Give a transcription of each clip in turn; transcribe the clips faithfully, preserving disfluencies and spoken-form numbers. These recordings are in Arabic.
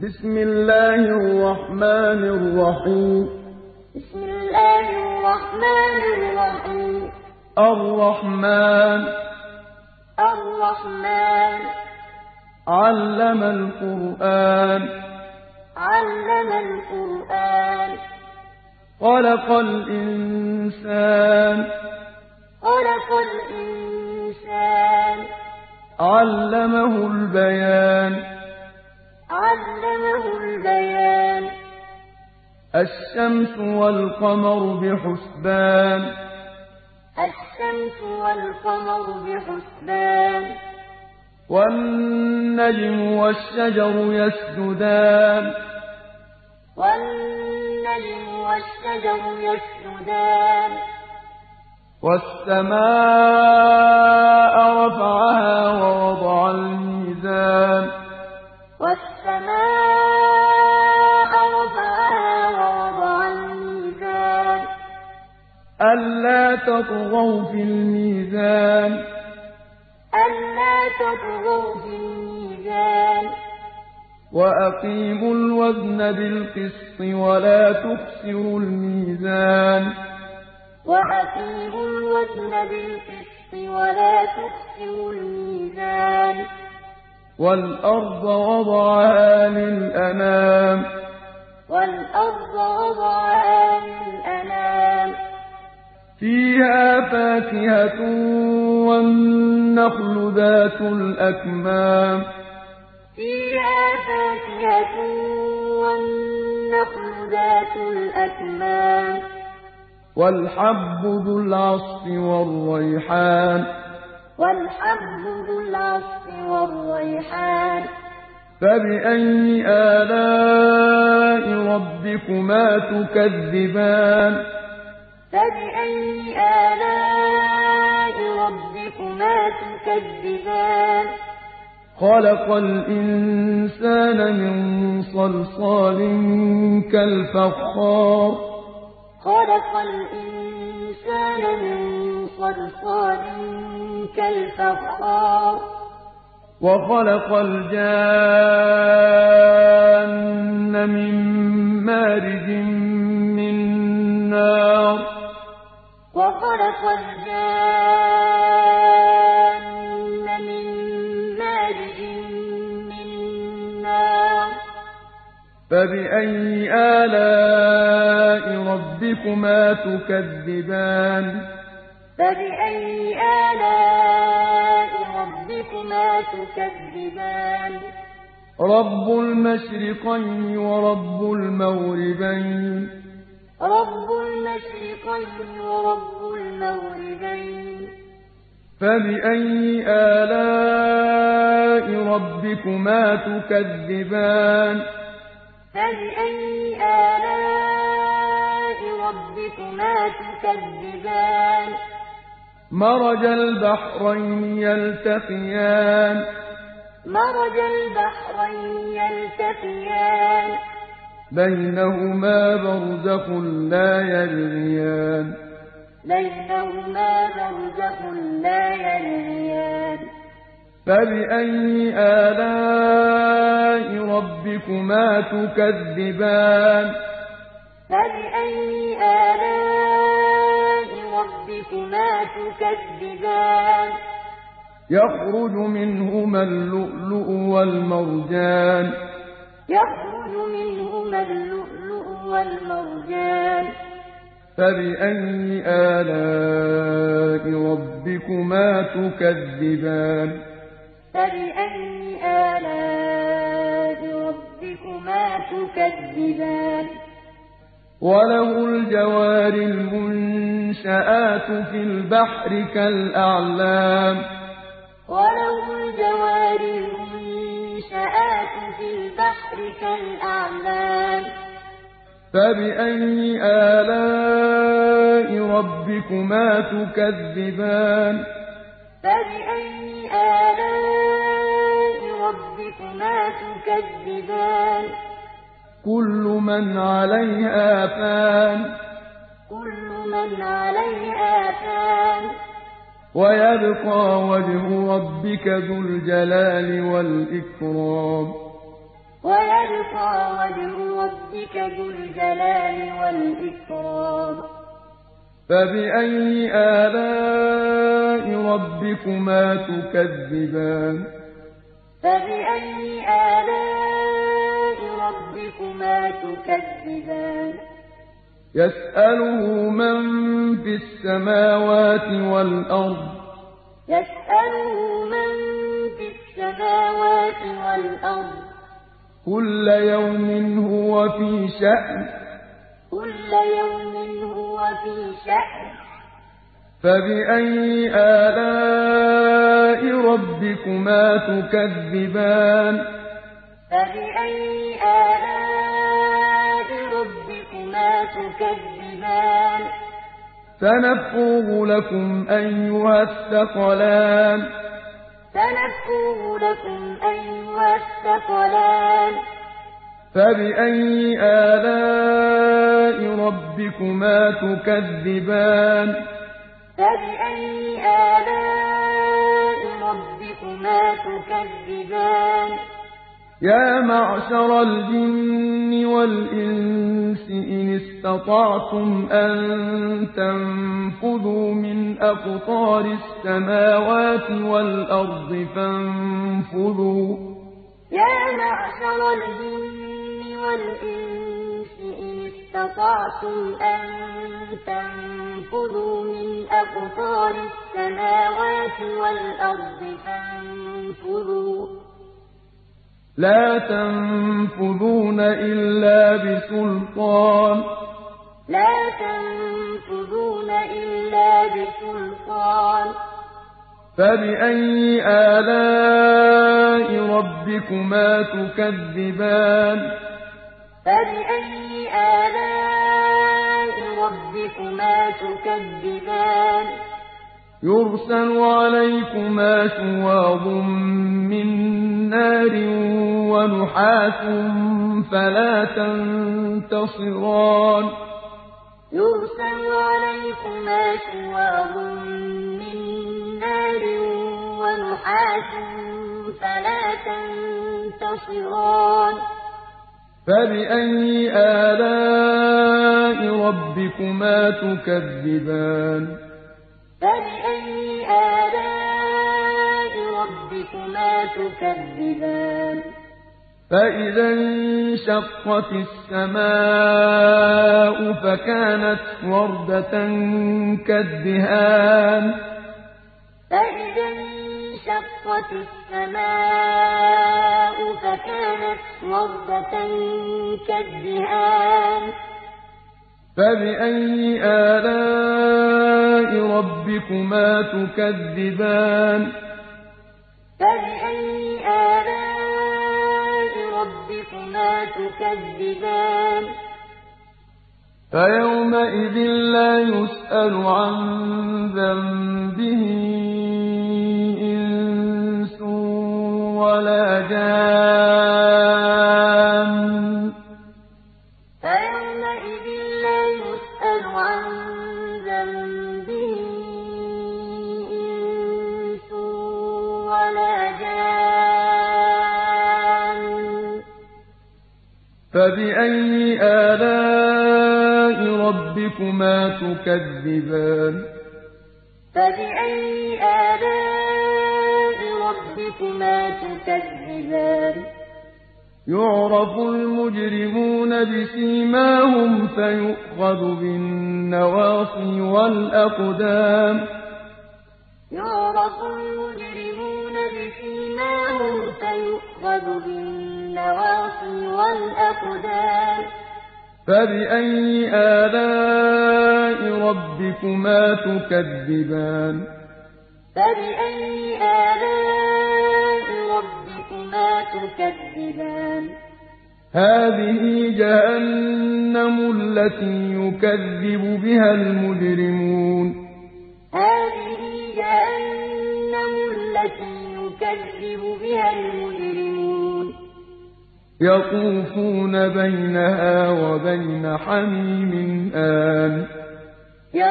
بسم الله الرحمن الرحيم بسم الله الرحمن الرحيم الرحمن الرحمن علم القرآن علم القرآن خلق الإنسان خلق الإنسان علمه البيان علمه البيان الشمس والقمر بحسبان الشمس والقمر بحسبان والنجم والشجر يسجدان والنجم والشجر يسجدان والسماء رفعها ووضع الميزان والسماء رفعها ووضع الميزان ألا تطغوا في الميزان ألا تطغوا في الميزان وأقيموا الوزن بالقسط ولا تخسروا الميزان وأقيموا الوزن بالقسط ولا تخسروا الميزان والأرض وضعها للأنام والأرض وضعها للأنام فيها فاكهة والنخل ذات الأكمام فيها فاكهة والنخل ذات الأكمام والحب ذو العصف والريحان والحب ذو العصف والريحان فبأي آلاء ربكما تكذبان فبأي آلاء ربكما تكذبان خلق الإنسان من صلصال كالفخار خلق الإنسان من صلصال كالفخار وخلق الجان من مارج من نار وخلق الجان من مارج من نار فبأي آلاء ربكما تكذبان فبأي آلاء ربكما تكذبان رب المشرقين ورب المغربين رب المشرقين ورب المغربين فبأي آلاء ربكما تكذبان فبأي آلاء ربكما تكذبان مرج البحرين يلتقيان مرج البحرين يلتقيان بينهما برزخ لا يبغيان بينهما برزخ لا يبغيان فبأي آلاء ربكما تكذبان فبأي آلاء ربكما تكذبان يخرج منهما اللؤلؤ والمرجان يخرج منهما اللؤلؤ والمرجان فبأي آلاء ربكما تكذبان فبأي آلاء ربكما تكذبان وله الجوار المنشآت في البحر كالأعلام وله الجوار المنشآت في البحر كالأعلام فبأي آلاء ربكما تكذبان فبأي آلاء ربكما تكذبان كل من عليها فان كل من عليها فان ويبقى وجه ربك ذو الجلال والإكرام ويبقى وجه ربك ذو الجلال والإكرام. فبأي آلاء ربكما تكذبان فبأي آلاء ربكما تكذبان يسأله من في السماوات والأرض يسأله من في السماوات والأرض كل يوم هو في شأن كل يوم هو في شأن. فبأي آلاء ربكما تكذبان فبأي آلاء ربكما تكذبان سنفرغ لكم أيها الثقلان سنفرغ لكم أيها الثقلان فبأي آلاء ربكما تكذبان فبأي آلاء ربكما تكذبان يا معشر الجن والإنس إن استطعتم أن تنفذوا من أقطار السماوات والأرض فانفذوا يا معشر الجن والإنس إن استطعتم أن تنفذوا من أقطار السماوات والأرض فانفذوا لا تنفذون إلا بسلطان لا تنفذون إلا بسلطان فبأي آلاء ربكما تكذبان فبأي آلاء ربكما تكذبان يرسل عليكما شواظ من نار ونحاس فلا تنتصران يرسل عليكما شواظ من نار ونحاس فلا تنتصران فبأي آلاء ربكما تكذبان فبأي آلاء ربكما تكذبان فإذا انشقت السماء فكانت وردة كالدهان فإذا انشقت السماء فكانت وردة كالدهان فبأي آلاء ربكما تكذبان فبأي آلاء ربكما تكذبان فيومئذ لا يسأل عن ذنبه إنس ولا جان فيومئذ لا يسأل عن ذنبه إنس ولا جان فبأي آلاء ربكما تكذبان فبأي آلاء ربكما تكذبان يعرف المجرمون بسيماهم فيؤخذ بالنواصي والأقدام يعرف المجرمون بسيماهم فيؤخذ بالنواصي والأقدام فبأي آلاء ربكما تكذبان فبأي آلاء ربكما تكذبان هذه جهنم التي يكذب بها المجرمون هذه جهنم التي يكذب بها المجرمون يطوفون بينها وبين حميم آن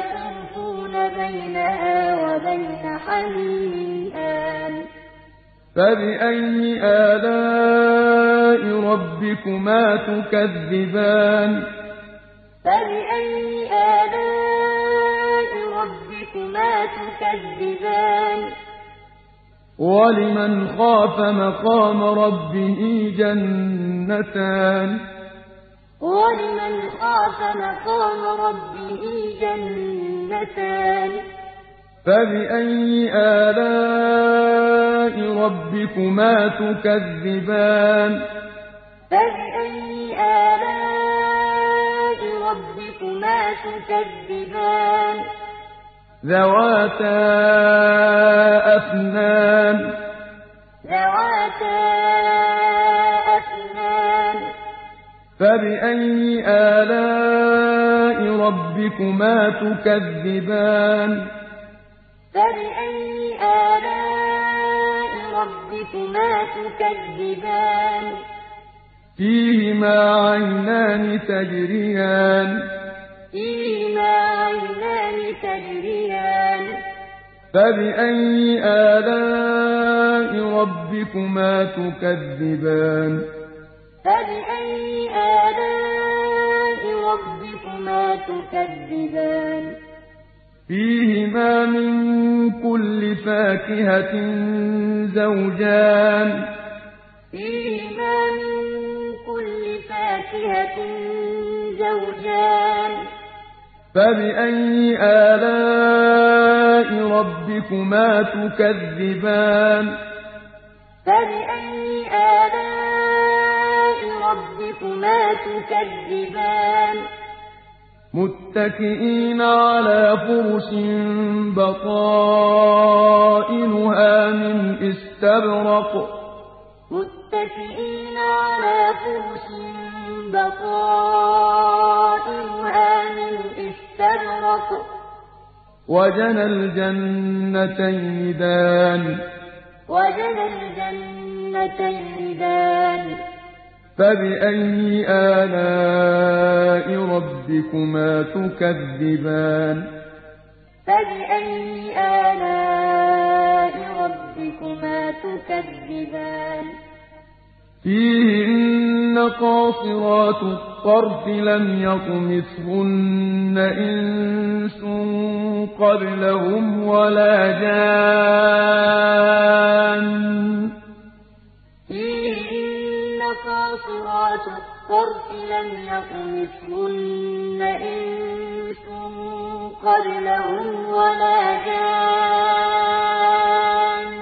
يطوفون بينها وبين حميم آن فبأي آلاء ربكما تكذبان فبأي آلاء ربكما تكذبان ولمن خاف مقام ربه جنتان ولمن خاف مقام ربه جنتان فبأي آلاء ربكما تكذبان فبأي آلاء ربكما تكذبان ذواتا أفنان ذواتا أفنان فبأي آلاء ربكما تكذبان فبأي آلاء ربكما تكذبان فيهما عينان تجريان فيهما عينان تجريان فبأي آلاء ربكما تكذبان فبأي آلاء ربكما تكذبان فيهما من كل فاكهة زوجان فيهما من كل فاكهة زوجان فبأي آلاء ربكما تكذبان فبأي آلاء ربكما تكذبان متكئين على فرش بطائنها من استبرق متكئين على فرش بطائنها من استبرق وجنى الجنتين دان وجنى الجنتين دان فبأي آلاء ربكما تكذبان فبأي آلاء ربكما تكذبان فيهن قاصرات الطرف لم يطمثهن إنس قبلهم ولا جان فيهن قاصرات الطرف لم يطمثهن إنس قبلهم ولا جان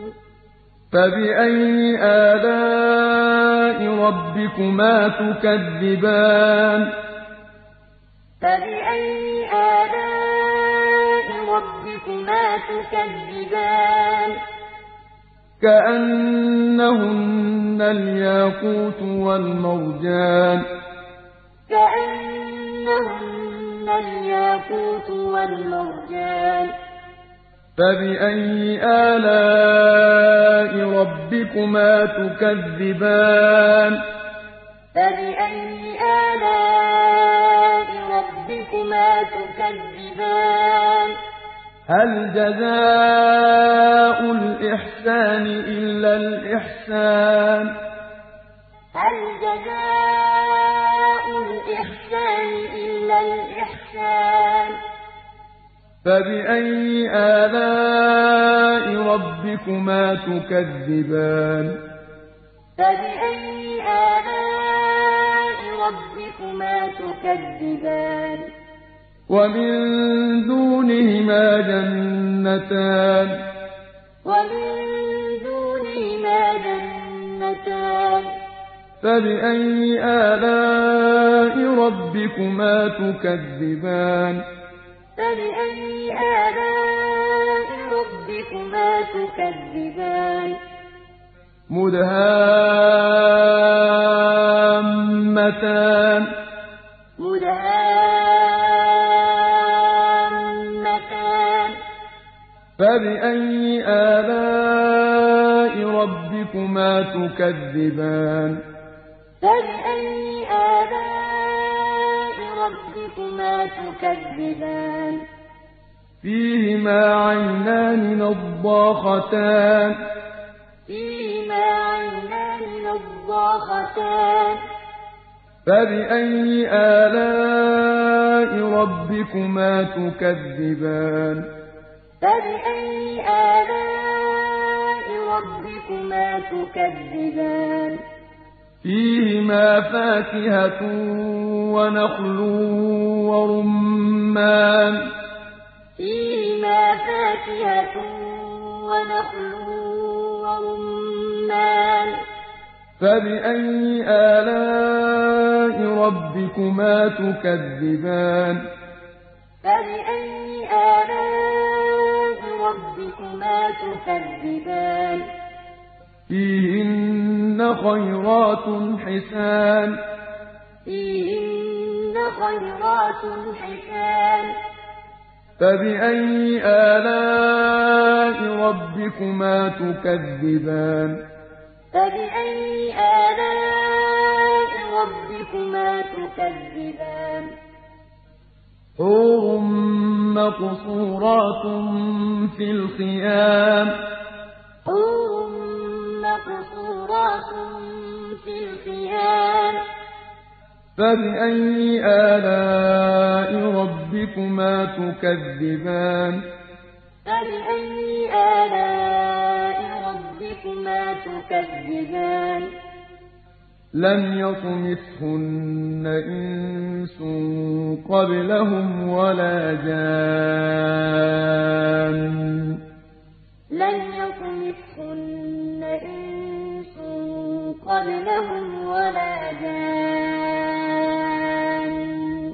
فبأي آلاء ربكما تكذبان فبأي آلاء ربكما تكذبان كأنهن الياقوت والمرجان كأنهن الياقوت والمرجان فبأي آلاء ربكما تكذبان فبأي آلاء ربكما تكذبان هل جزاء الإحسان إلا الإحسان هل جزاء الإحسان إلا الإحسان فبأي آلاء ربكما تكذبان فبأي آلاء ربكما تكذبان ومن دونهما جنتان ومن دونهما جنتان فبأي آلاء ربكما تكذبان فبأي آلاء ربكما تكذبان مدهامتان مدهامتان فبأي آلاء ربكما تكذبان فبأي آلاء ربكما تكذبان فيهما عينان نضاختان فيهما عينان نضاختان فبأي آلاء ربكما تكذبان فبأي آلاء ربكما تكذبان فيهما فاكهة ونخل ورمان فيهما فاكهة ونخل ورمان فبأي آلاء ربكما تكذبان فبأي آلاء ربكما تكذبان فيهن خيرات حسان فيهن خيرات حسان فبأي آلاء ربكما تكذبان فبأي آلاء ربكما تكذبان حور مقصورات في الخيام حور مقصورات في الخيام فبأي آلاء ربكما تكذبان فبأي آلاء ربكما تكذبان لم يطمثهن إنس قبلهم ولا جان لم يطمثهن إنس قبلهم ولا جان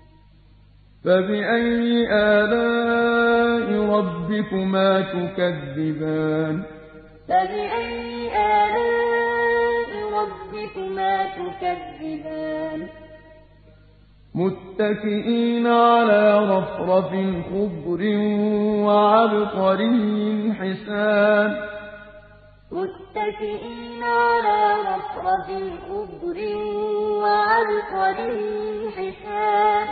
فبأي آلاء ربكما تكذبان فبأي آلاء ربكما تكذبان متكئين على رفرف خضر وعبقري حسان متكئين على رفرف خضر وعبقري حسان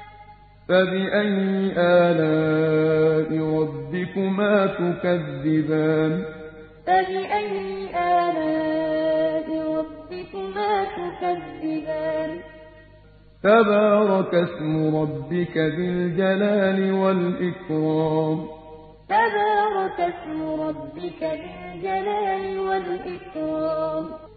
فبأي آلاء ربكما تكذبان فبأي آلاء ربكما تكذبان تبارك اسم ربك ذي الجلال والإكرام تبارك اسم ربك ذي الجلال والإكرام